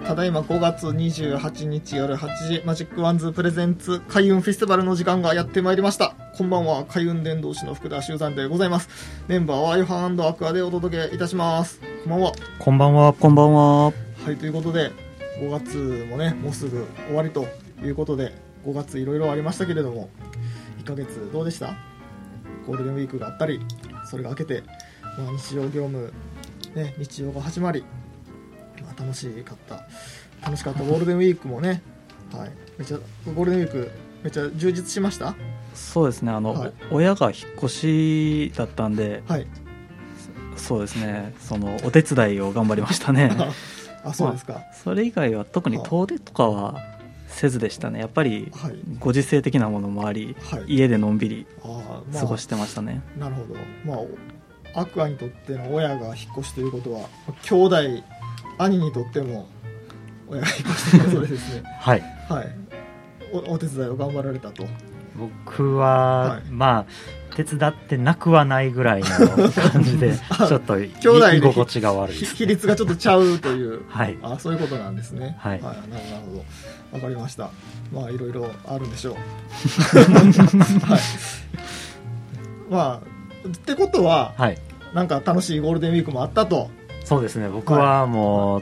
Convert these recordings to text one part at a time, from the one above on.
ただいま5月28日夜8時、マジックワンズプレゼンツ開運フェスティバルの時間がやってまいりました。こんばんは、開運伝道師の福田修山でございます。メンバーはヨハン&アクアでお届けいたします。こんばんは。 こんばんは。こんばんは。 はい、ということで5月もね、もうすぐ終わりということで、5月いろいろありましたけれども、1ヶ月どうでした？ゴールデンウィークがあったり、それが明けて、日常業務、ね、日常が始まり、楽しかったゴールデンウィークもね、はい、めちゃゴールデンウィークめちゃ充実しました。 そうですね、はい、親が引っ越しだったんで、はい、そうですね、そのお手伝いを頑張りましたね。 あ、そうですか。 それ以外は特に遠出とかはせずでしたね。やっぱりご時世的なものもあり、はい、家でのんびり過ごしてましたね。 なるほど。アクアにとっての親が引っ越しということは、兄弟兄にとっても親が引っ越してくるそうですね。はい、はい、お手伝いを頑張られたと。 僕は、はい、まあ手伝ってなくはないぐらいの感じでちょっと居心地が悪いです、ね、 比率がちょっとちゃうという、 はい、 そういうことなんですね。 はい、 はい、なるほど、分かりました。まあいろいろあるんでしょう。はい、まあってことは、はい、なんか楽しいゴールデンウィークもあったと。 そうですね、僕はもう、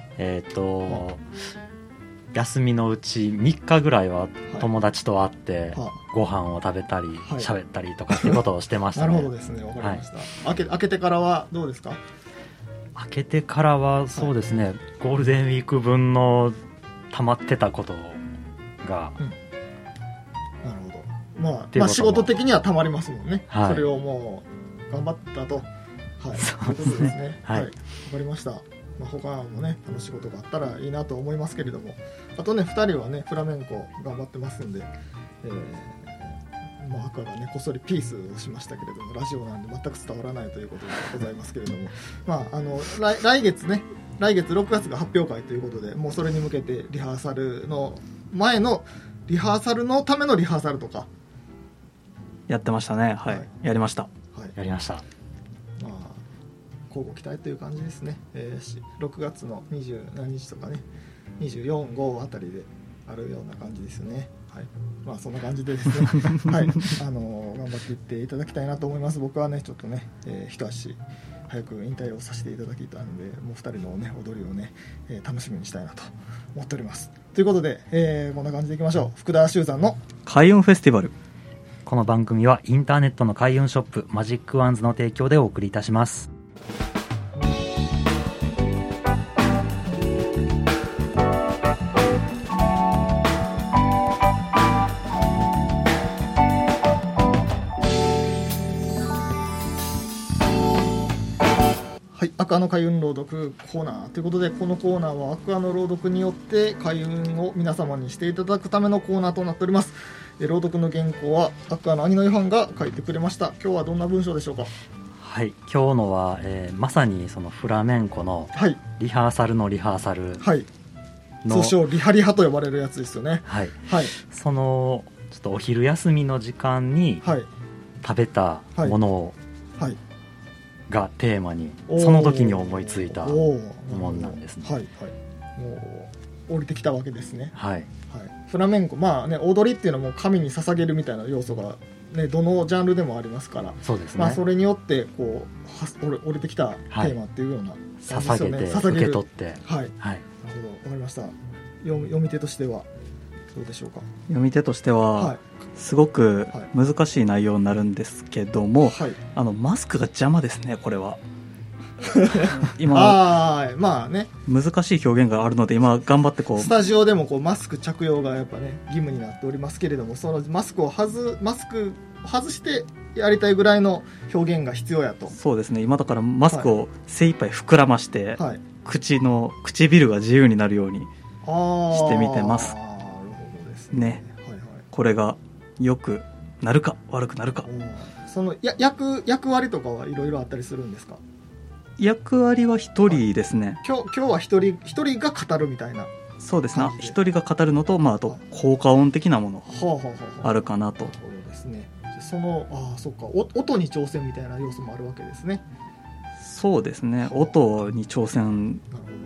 休みのうち3日ぐらいは友達と会ってご飯を食べたり喋ったりとかっていうことをしてましたね。 なるほどですね、わかりました。明けてからはどうですか？ 明けてからはそうですね、ゴールデンウィーク分の溜まってたことが、 なるほど。まあ仕事的には溜まりますもんね。はい、それをもう頑張ったと。はい、そうですね。はい、わかりました。他もね、楽しいことがあったらいいなと思いますけれども、あとね、2人はね、フラメンコ頑張ってますんで、アクアがね、こっそりピースをしましたけれども、ラジオなんで全く伝わらないということでございますけれども、来月6月が発表会ということで、もうそれに向けてリハーサルの前のリハーサルのためのリハーサルとかやってましたね。はい、やりました。 はい、やりました。 交互期待という感じですね。6月の20何日とかね、24、5あたりであるような感じですよね。はい、そんな感じでですね、はい、頑張っていっていただきたいなと思います。僕はね、ちょっとね、一足早く引退をさせていただきたので、もう2人の、ね、踊りをね、楽しみにしたいなと思っております。ということで、こんな感じでいきましょう。福田修山の開運フェスティバル。 この番組はインターネットの開運ショップマジックワンズの提供でお送りいたします。 アクアの開運朗読コーナーということで、このコーナーはアクアの朗読によって開運を皆様にしていただくためのコーナーとなっております。朗読の原稿はアクアの兄のヨハンが書いてくれました。今日はどんな文章でしょうか？ はい、今日のは、まさにそのフラメンコのリハーサルのリハーサルの、 通称リハリハと呼ばれるやつですよね。 はい、はい、そのちょっとお昼休みの時間に食べたものを、はいはいがテーマにその時に思いついたものなんですね。はいはい、 もう降りてきたわけですね。 はい、はい、 フラメンコ、踊りっていうのはもう神に捧げるみたいな要素が、ね、どのジャンルでもありますから、 そうですね、 それによってこう降りてきたテーマっていうような、 捧げて受け取って、 はい、はい、なるほど、わかりました。読み手としてはどうでしょうか？ 読み手としては、はい、すごく難しい内容になるんですけども、はい、マスクが邪魔ですね、これは。今ね、難しい表現があるので、今頑張ってスタジオでもマスク着用がやっぱね義務になっておりますけれども、そのマスクを外してやりたいぐらいの表現が必要やと。 そうですね、今だからマスクを精一杯膨らまして、はい、唇が自由になるようにしてみてます。ね、はいはい、これが良くなるか悪くなるか。 その役割とかはいろいろあったりするんですか？ 役割は一人ですね。 今日は一人が語るみたいな。 そうですね、一人が語るのと、あと効果音的なものあるかなと。 そうですね。そっか、音に挑戦みたいな要素もあるわけですね。 そうですね、音に挑戦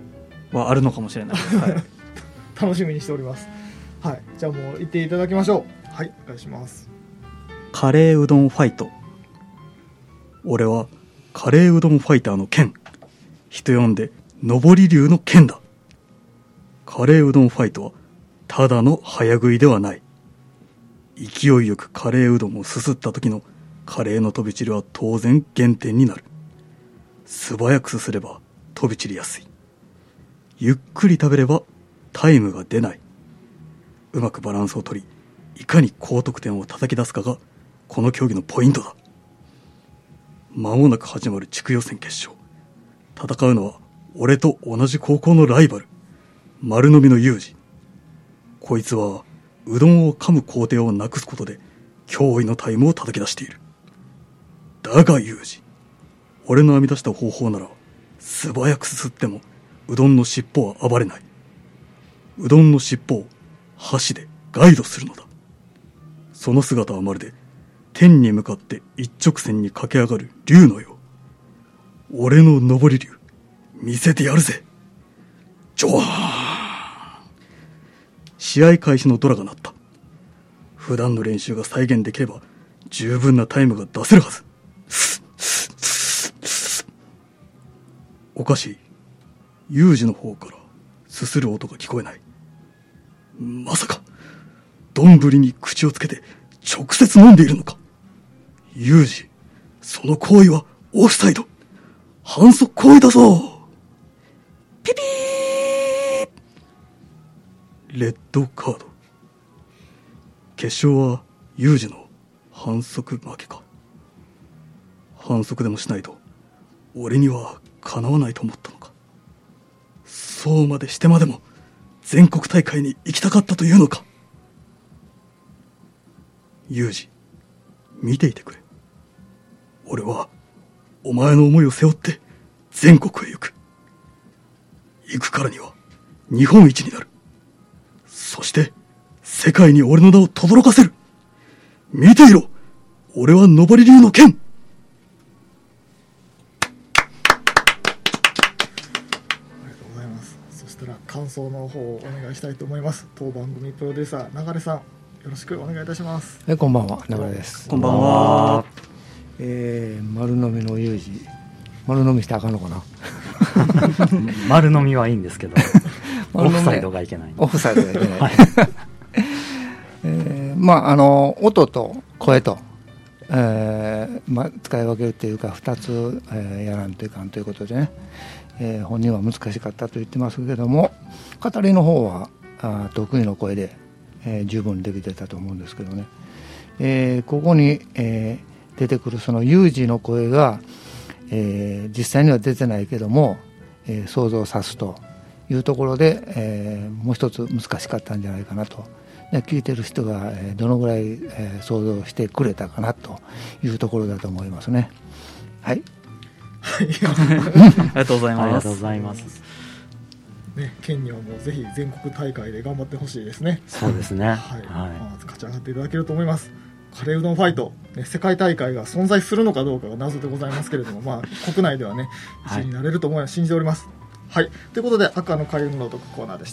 はあるのかもしれないです、はい、 楽しみにしております。はい、じゃあもう行っていただきましょう。はい、お願いします。 カレーうどんファイト。俺はカレーうどんファイターの剣、人呼んで上り竜の剣だ。カレーうどんファイトはただの早食いではない。勢いよくカレーうどんをすすった時のカレーの飛び散りは当然減点になる。素早くすすれば飛び散りやすい。ゆっくり食べればタイムが出ない。うまくバランスを取り、いかに高得点を叩き出すかがこの競技のポイントだ。間もなく始まる地区予選決勝。戦うのは俺と同じ高校のライバル、丸飲みのユージ。こいつはうどんを噛む工程をなくすことで驚異のタイムを叩き出している。だがユージ、俺の編み出した方法なら素早くすすってもうどんの尻尾は暴れない。うどんの尻尾を箸でガイドするのだ。その姿はまるで天に向かって一直線に駆け上がる竜のよう。俺の上り竜見せてやるぜ。ジョワーン。試合開始のドラが鳴った。普段の練習が再現できれば十分なタイムが出せるはず。おかしい。ユージの方からすする音が聞こえない。まさか丼に口をつけて直接飲んでいるのか。ユージ、その行為はオフサイド。反則行為だぞ。ピピー。レッドカード。決勝はユージの反則負けか。反則でもしないと俺にはかなわないと思ったのか。そうまでしてまでも全国大会に行きたかったというのか。ユージ、見ていてくれ。俺はお前の思いを背負って全国へ行く。行くからには日本一になる。そして世界に俺の名を轟かせる。見ていろ、俺は上り竜の剣。 感想の方をお願いしたいと思います。当番組プロデューサー流さん、よろしくお願いいたします。 こんばんは、流です。 こんばんは。 丸飲みのユージ、丸飲みしてあかんのかな。 丸飲みはいいんですけどオフサイドがいけない。 オフサイドがいけない、はい。音と声と、使い分けるというか2つ、やらんといかんということでね、本人は難しかったと言ってますけども、語りの方は得意の声で、十分できてたと思うんですけどね、ここに、出てくるその有事の声が、実際には出てないけども、想像さすというところで、もう一つ難しかったんじゃないかなと。聞いてる人がどのぐらい想像してくれたかなというところだと思いますね。はい。 ありがとうございます。ありがとうございます。 ね、県にはもうぜひ全国大会で頑張ってほしいですね。 そうですね。はい。 勝ち上がっていただけると思います。カレーうどんファイト、ね、世界大会が存在するのかどうかが謎でございますけれども、国内ではね、1位になれると思います。信じております。はい。ということで、赤の開運の読コーナーでした。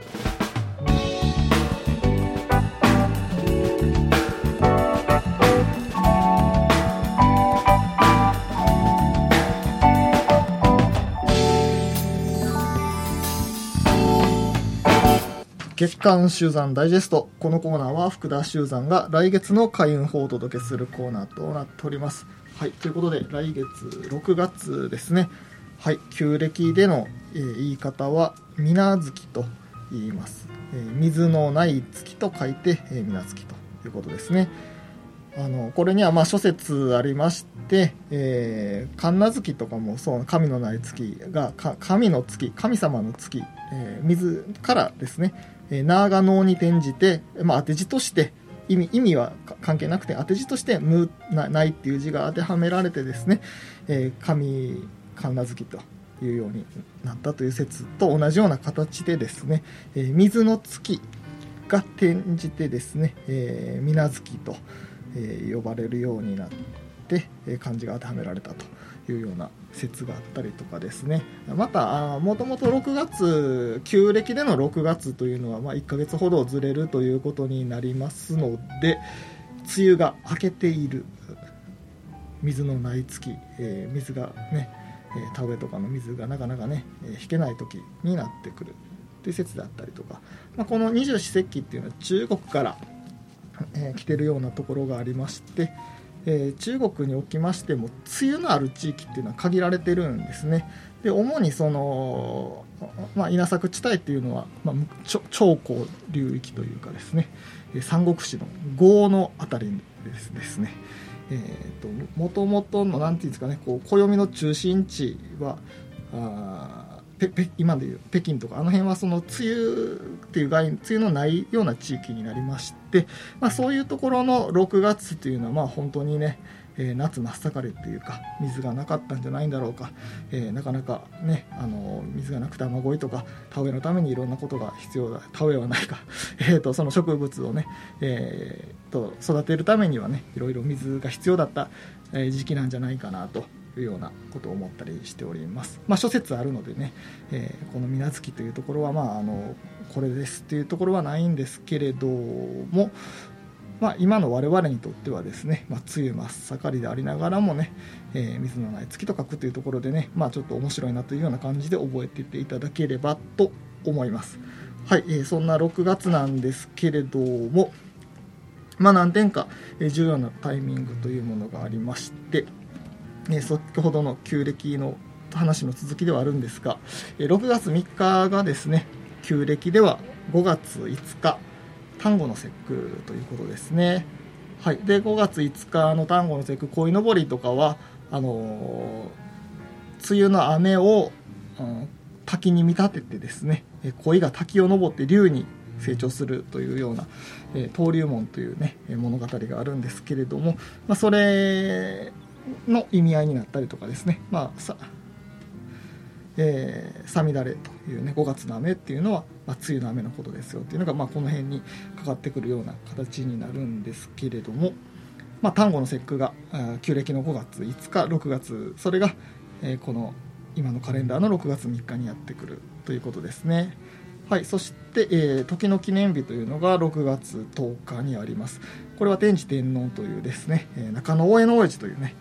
月刊集山ダイジェスト。このコーナーは福田集山が来月の開運法をお届けするコーナーとなっております。はい、ということで来月6月ですね。はい、旧暦での、言い方は水無月と言います。水のない月と書いて、水無月ということですね。これには諸説ありまして、神無月とかもそう神のない月が神の月、神様の月、水からですね、長能に転じて、当て字として意味は関係なくて当て字としてないっていう字が当てはめられてですね、神無月というようになったという説と同じような形でですね、水の月が転じてですね、水無月と呼ばれるようになって漢字が当てはめられたというような説があったりとかですね。またもともと6月旧暦での6月というのは、1ヶ月ほどずれるということになりますので、梅雨が明けている、水のない月、水がね、田植えとかの水がなかなかね、引けない時になってくるという説であったりとか、この二十四節気っていうのは中国から、来てるようなところがありまして、中国におきましても梅雨のある地域っていうのは限られてるんですね。で主にその、稲作地帯っていうのは、長江流域というかですね、三国志の郷のあたりですね。もともとのなんていうんですかね、暦の中心地は今でいう北京とかあの辺はその梅雨っていう梅雨のないような地域になりまして、そういうところの6月というのは本当にね、夏真っ盛りっていうか水がなかったんじゃないんだろうか、なかなかね水がなくて雨乞いとか田植えのためにいろんなことが必要だ、田植えはないかその植物をね、育てるためにはねいろいろ水が必要だった、時期なんじゃないかなというようなことを思ったりしております。諸説あるのでね、この水無月というところはこれですっていうところはないんですけれども、今の我々にとってはですね、梅雨真っ盛りでありながらもね、水のない月と書くというところでね、ちょっと面白いなというような感じで覚えていっていただければと思います。はい、そんな6月なんですけれども、何点か重要なタイミングというものがありまして、先ほどの旧暦の話の続きではあるんですが、6月3日がですね、旧暦では5月5日端午の節句ということですね。はい、で5月5日の端午の節句、鯉のぼりとかは梅雨の雨を、滝に見立ててですね、鯉が滝を登って龍に成長するというような、登竜門というね物語があるんですけれども、それの意味合いになったりとかですね、さみだれというね5月の雨っていうのは、梅雨の雨のことですよっていうのが、この辺にかかってくるような形になるんですけれども、端午の節句が旧暦の5月5日6月、それが、この今のカレンダーの6月3日にやってくるということですね。はい、そして、時の記念日というのが6月10日にあります。これは天智天皇というですね、中野大江之親父というね、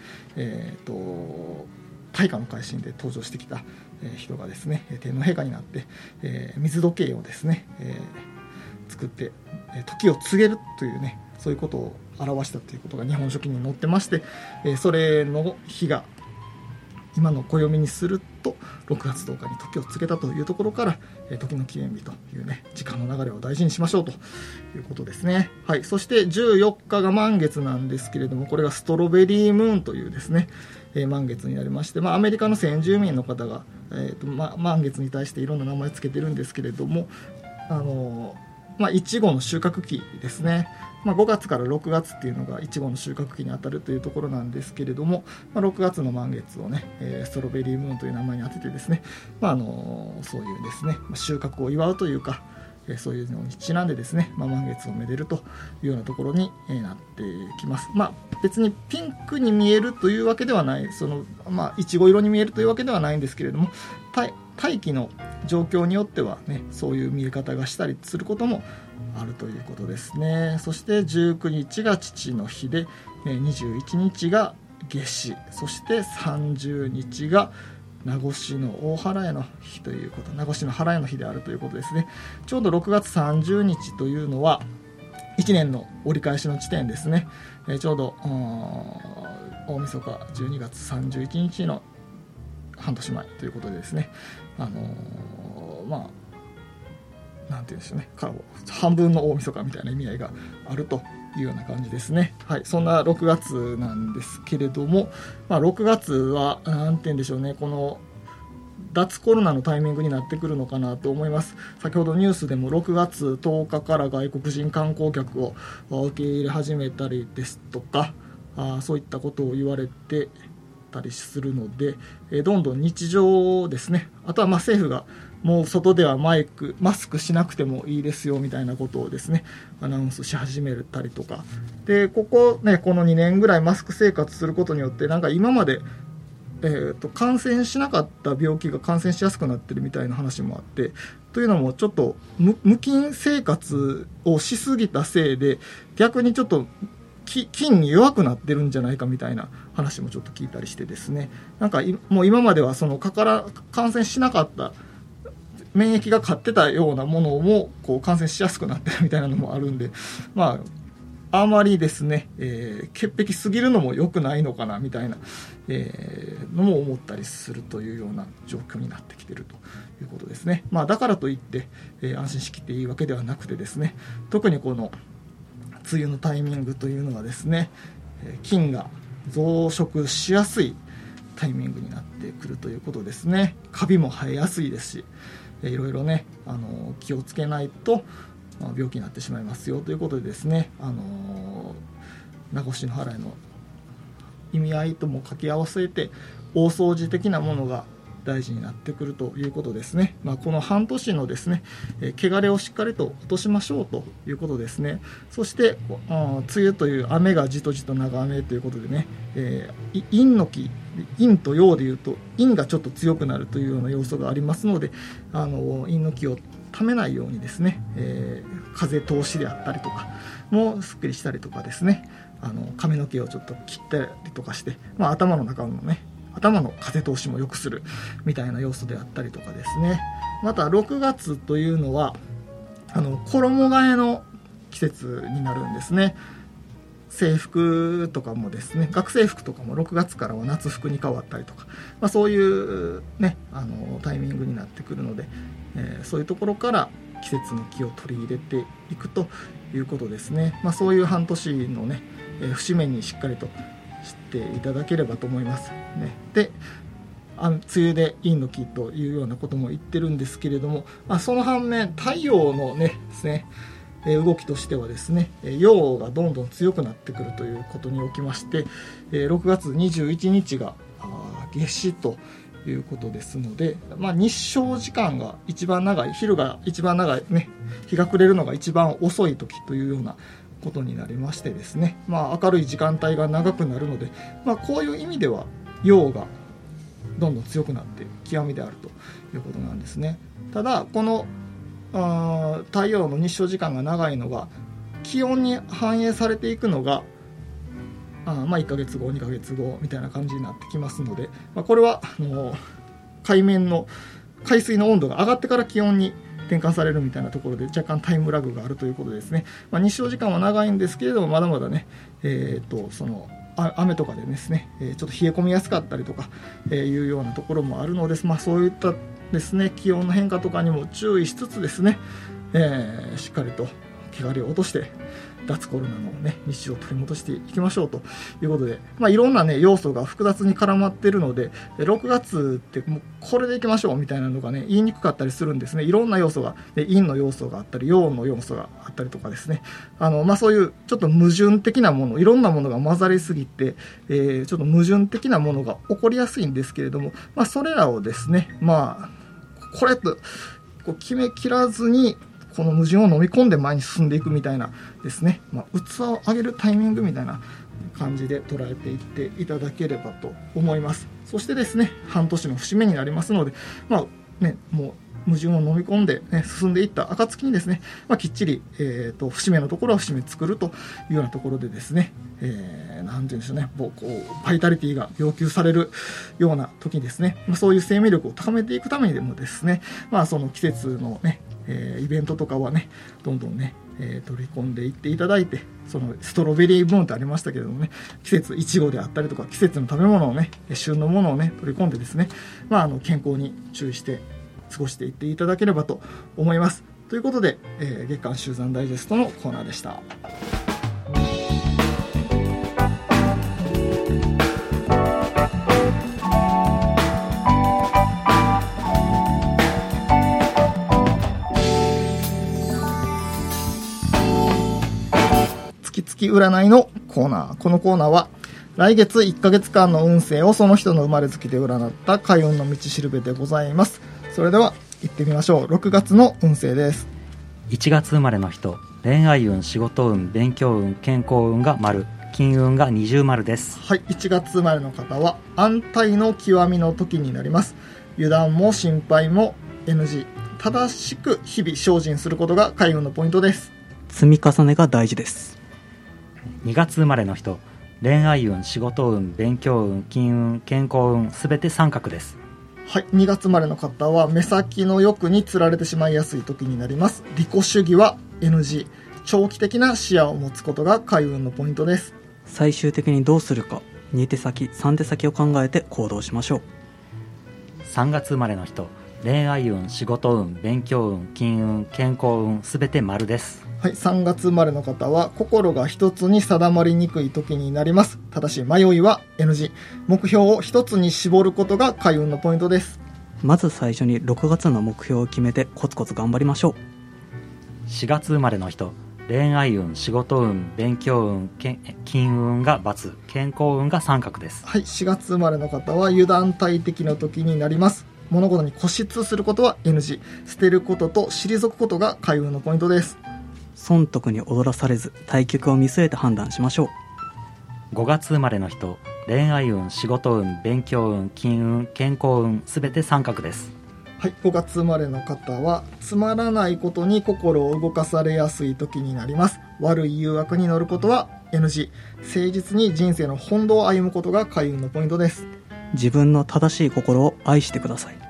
大化の改新で登場してきた人がですね天皇陛下になって、水時計をですね、作って時を告げるというね、そういうことを表したということが日本書紀に載ってまして、それの日が今の暦にすると6月10日に時を告げたというところから、時の記念日というね時間の流れを大事にしましょうということですね。はい、そして14日が満月なんですけれども、これがストロベリームーンというですね、満月になりまして、アメリカの先住民の方が、満月に対していろんな名前つけてるんですけれども、いちごの収穫期ですね。5月から6月っていうのがいちごの収穫期に当たるというところなんですけれども、6月の満月をね、ストロベリームーンという名前に当ててですね、そういうですね、収穫を祝うというか、そういうのにちなんでですね、満月をめでるというようなところになってきます。別にピンクに見えるというわけではない、いちご色に見えるというわけではないんですけれども、大気の状況によってはね、そういう見え方がしたりすることもあるということですね。そして19日が父の日で、21日が夏至、そして30日が名越の大祓の日ということ、名越の祓の日であるということですね。ちょうど6月30日というのは1年の折り返しの地点ですね。ちょうど大晦日12月31日の半年前ということでですね、なんていうんでしょうね、半分の大晦日みたいな意味合いがあるというような感じですね。はい、そんな6月なんですけれども、6月はなんていうんでしょうね、この脱コロナのタイミングになってくるのかなと思います。先ほどニュースでも6月10日から外国人観光客を受け入れ始めたりですとか、そういったことを言われてたりするので、どんどん日常ですね、あとは政府がもう外ではマスクしなくてもいいですよみたいなことをですねアナウンスし始めたりとかで、この2年ぐらいマスク生活することによって、なんか今まで感染しなかった病気が感染しやすくなってるみたいな話もあって、というのもちょっと無菌生活をしすぎたせいで逆にちょっと菌に弱くなってるんじゃないかみたいな話もちょっと聞いたりしてですね、なんかもう今まではその感染しなかった免疫が勝ってたようなものもこう感染しやすくなってるみたいなのもあるんで、あまりですね、潔癖すぎるのも良くないのかなみたいな、のも思ったりするというような状況になってきているということですね。だからといって、安心しきっていいわけではなくてですね、特にこの梅雨のタイミングというのはですね、菌が増殖しやすいタイミングになってくるということですね。カビも生えやすいですし、いろいろね気をつけないと病気になってしまいますよということでですね、名越の払いの意味合いとも掛け合わせて大掃除的なものが大事になってくるということですね。この半年のですね、汚れをしっかりと落としましょうということですね。そして梅雨という雨がじとじと長雨ということでね、陰と陽でいうと陰がちょっと強くなるというような要素がありますので、陰の気をためないようにですね、風通しであったりとかもすっきりしたりとかですね、髪の毛をちょっと切ったりとかして、頭の中のね頭の風通しも良くするみたいな要素であったりとかですね。また6月というのは衣替えの季節になるんですね。制服とかもですね、学生服とかも6月からは夏服に変わったりとか、そういうねタイミングになってくるので、そういうところから季節の気を取り入れていくということですね。そういう半年のね、節目にしっかりと知っていただければと思いますね。で梅雨で陰の気というようなことも言ってるんですけれども、その反面太陽のねですね動きとしてはですね、陽がどんどん強くなってくるということにおきまして、6月21日が夏至ということですので、日照時間が一番長い、昼が一番長いね、日が暮れるのが一番遅い時というようなことになりましてですね、明るい時間帯が長くなるので、こういう意味では陽がどんどん強くなって極みであるということなんですね。ただこの太陽の日照時間が長いのが気温に反映されていくのが1ヶ月後2ヶ月後みたいな感じになってきますので、これは海水の温度が上がってから気温に転換されるみたいなところで若干タイムラグがあるということですね。日照時間は長いんですけれども、まだまだね、その雨とかでですね、ちょっと冷え込みやすかったりとか、いうようなところもあるので、そういったですね気温の変化とかにも注意しつつですね、しっかりと汚れを落として脱コロナのね日常を取り戻していきましょうということで、いろんなね要素が複雑に絡まっているので、6月ってもうこれでいきましょうみたいなのがね言いにくかったりするんですね。いろんな要素が陰の要素があったり陽の要素があったりとかですね、そういうちょっと矛盾的なもの、いろんなものが混ざりすぎて、ちょっと矛盾的なものが起こりやすいんですけれども、それらをですねこれとこう決めきらずにこの矛盾を飲み込んで前に進んでいくみたいなですね、器を上げるタイミングみたいな感じで捉えていっていただければと思います。そしてですね半年の節目になりますので、もう矛盾を飲み込んで、進んでいった暁にですね、きっちり、節目のところは節目作るというようなところでですね、なんていうんでしょうね、こうバイタリティが要求されるような時にですね、そういう生命力を高めていくためにでもですね、その季節のね、イベントとかはねどんどんね、取り込んでいっていただいて、そのストロベリーブーンってありましたけれどもね、季節いちごであったりとか季節の食べ物をね、旬のものをね取り込んでですね、健康に注意して過ごしていっていただければと思います。ということで、月刊集団ダイジェストのコーナーでした。月々占いのコーナー。このコーナーは来月1ヶ月間の運勢をその人の生まれ月で占った開運の道しるべでございます。それでは行ってみましょう。6月の運勢です。 1月生まれの人、恋愛運、仕事運、勉強運、健康運が丸、 金運が二重丸です。 はい、1月生まれの方は安泰の極みの時になります。油断も心配も NG。 正しく日々精進することが開運のポイントです。 積み重ねが大事です。 2月生まれの人、恋愛運、仕事運、勉強運、金運、健康運、すべて三角です。 はい、2月生まれの方は目先の欲につられてしまいやすい時になります。利己主義は NG。 長期的な視野を持つことが開運のポイントです。 最終的にどうするか、2手先3手先を考えて行動しましょう。 3月生まれの人、恋愛運、仕事運、勉強運、金運、健康運、すべて丸です。 はい、3月生まれの方は心が一つに定まりにくい時になります。ただし迷いは NG。 目標を一つに絞ることが開運のポイントです。 まず最初に6月の目標を決めてコツコツ頑張りましょう。 4月生まれの人、恋愛運、仕事運、勉強運、金運が×、健康運が三角です。 はい、4月生まれの方は油断大敵の時になります。物事に固執することは NG。 捨てることと退くことが開運のポイントです。 損得に踊らされず対局を見据えて判断しましょう。5月生まれの人、恋愛運、仕事運、勉強運、金運、健康運、すべて三角です。 はい、5月生まれの方はつまらないことに心を動かされやすい時になります。悪い誘惑に乗ることは NG。 誠実に人生の本道を歩むことが開運のポイントです。 自分の正しい心を愛してください。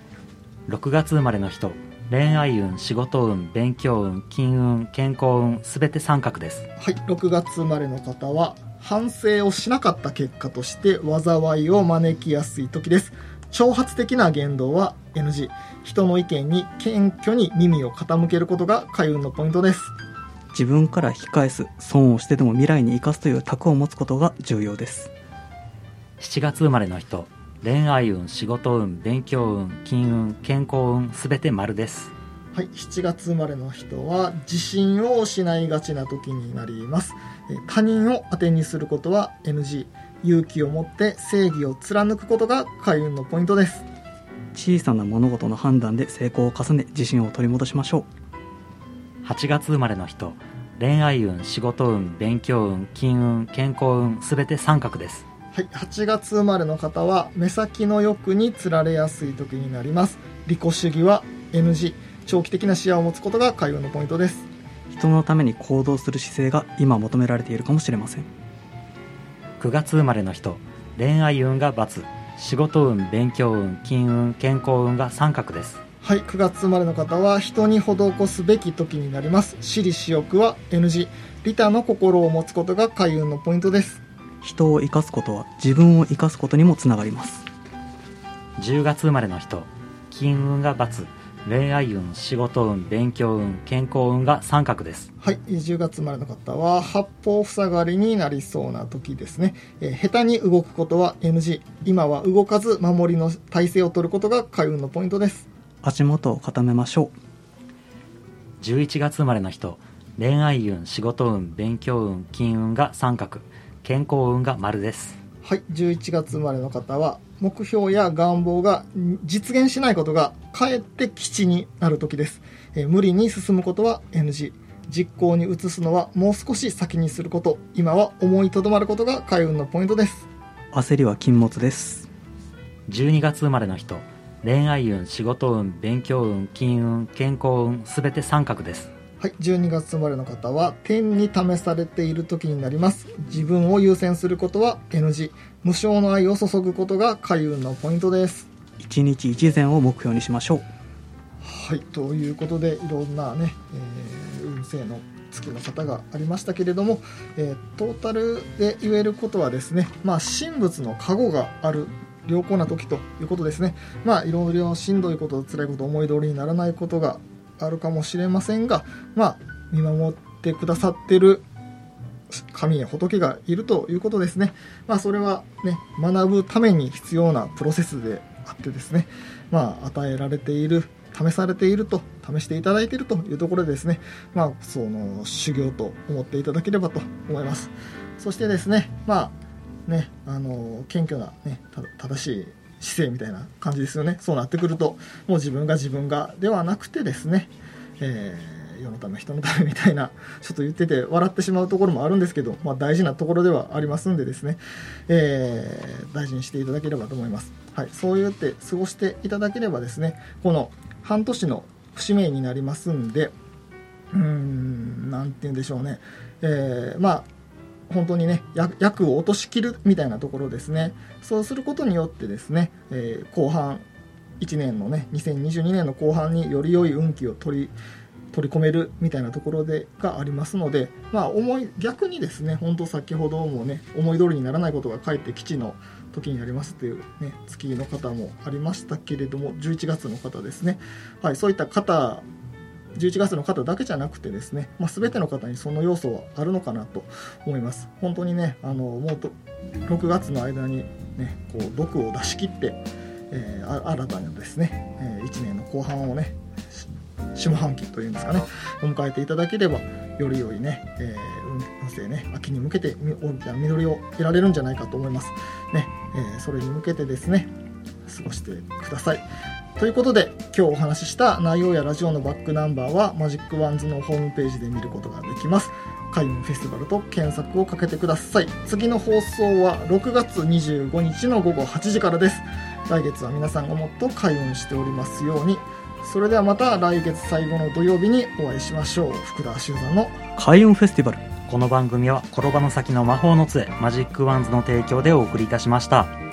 6月生まれの人、恋愛運、仕事運、勉強運、金運、健康運、すべて三角です。 はい、6月生まれの方は反省をしなかった結果として災いを招きやすい時です。挑発的な言動は NG。 人の意見に謙虚に耳を傾けることが開運のポイントです。 自分から引き返す、損をしてでも未来に生かすという卓を持つことが重要です。 7月生まれの人、恋愛運、仕事運、勉強運、金運、健康運、すべて丸です。 はい、7月生まれの人は自信を失いがちな時になります。他人を当てにすることは NG。 勇気を持って正義を貫くことが開運のポイントです。 小さな物事の判断で成功を重ね自信を取り戻しましょう。8月生まれの人、恋愛運、仕事運、勉強運、金運、健康運、すべて三角です。 はい、8月生まれの方は目先の欲につられやすい時になります。利己主義は NG。 長期的な視野を持つことが開運のポイントです。 人のために行動する姿勢が今求められているかもしれません。 9月生まれの人、恋愛運が×、仕事運、勉強運、金運、健康運が三角です。 はい、9月生まれの方は人に施すべき時になります。私利私欲は NG。 利他の心を持つことが開運のポイントです。 人を生かすことは自分を生かすことにもつながります。 10月生まれの人、金運が×、恋愛運、仕事運、勉強運、健康運が三角です。 はい、10月生まれの方は八方塞がりになりそうな時ですね。下手に動くことは NG。 今は動かず守りの体勢を取ることが開運のポイントです。 足元を固めましょう。11月生まれの人、恋愛運、仕事運、勉強運、金運が三角、健康運が丸です。 はい、11月生まれの方は目標や願望が実現しないことがかえって基地になる時です。無理に進むことは NG。 実行に移すのはもう少し先にすること、今は思いとどまることが開運のポイントです。 焦りは禁物です。 12月生まれの人、恋愛運、仕事運、勉強運、金運、健康運、すべて三角です。 はい、12月生まれの方は天に試されている時になります。自分を優先することは NG。 無償の愛を注ぐことが開運のポイントです。 一日一善を目標にしましょう。 はい、ということでいろんなね、運勢の月の方がありましたけれども、トータルで言えることはですね、神仏の加護がある良好な時ということですね。いろいろしんどいこと、辛いこと、思い通りにならないことがあるかもしれませんが、見守ってくださってる神や仏がいるということですね。それはね、学ぶために必要なプロセスであってですね、与えられている、試されていると、試していただいているというところでですね、その修行と思っていただければと思います。そしてですね、謙虚な、正しい姿勢みたいな感じですよね。そうなってくるともう自分がではなくてですね、 世のため人のためみたいなちょっと言ってて笑ってしまうところもあるんですけど、大事なところではありますんでですね、大事にしていただければと思います。はい、そう言って過ごしていただければですね、この半年の節目になりますんで、なんて言うんでしょうね、本当にね役を落としきるみたいなところですね。そうすることによってですね、後半1年のね2022年の後半により良い運気を取り込めるみたいなところがありますので、逆にですね、本当先ほどもね思い通りにならないことがかえって吉の時になりますという、ね、月の方もありましたけれども、11月の方ですね、はい、そういった方11月の方だけじゃなくてですね、全ての方にその要素はあるのかなと思います。本当にねもう6月の間にねこう毒を出し切って、新たにですね、1年の後半をね下半期というんですかね迎えていただければより良いね、運勢ね秋に向けて大きな実りを得られるんじゃないかと思いますね。それに向けてですね過ごしてください。ということで今日お話しした内容やラジオのバックナンバーはマジックワンズのホームページで見ることができます。開運フェスティバルと検索をかけてください。次の放送は6月25日の午後8時からです。来月は皆さんがもっと開運しておりますように。それではまた来月最後の土曜日にお会いしましょう。福田修山の開運フェスティバル。 この番組は転ばの先の魔法の杖マジックワンズの提供でお送りいたしました。